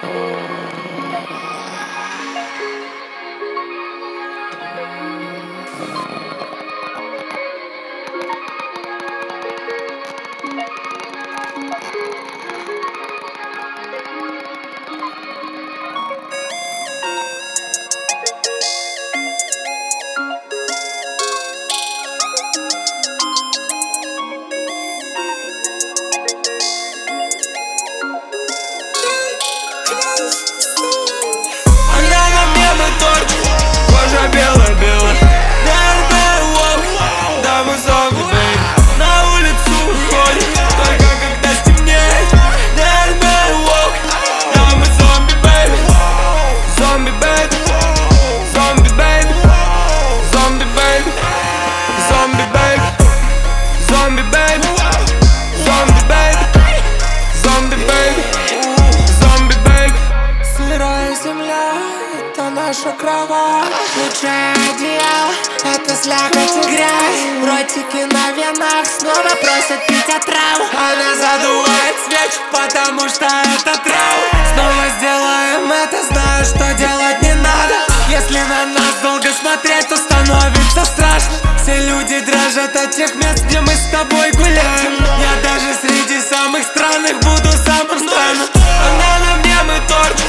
Кожа белая-белая, да мы зомби, бэйби. На улицу выходим только когда стемнеет. Да мы зомби, бэйби. Зомби, бэйби. Зомби, бэйби. Зомби, бэйби. Зомби, бэйби. Зомби, бэйби. Зомби, бэйби. Зомби, бэйби. Зомби, бэйби. Сырая земля — это наша кровать. Лучшее одеяло — это слякоть и грязь. Ротики на венах снова просят пить отраву. Она задувает свечи, потому что это трава. Снова сделаем это, знаю, что делать не надо. Если на нас долго смотреть, то становится страшно. Все люди дрожат от тех мест, где мы с тобой гуляем. Я даже среди самых странных буду самым странным. Она на мне, мы торт.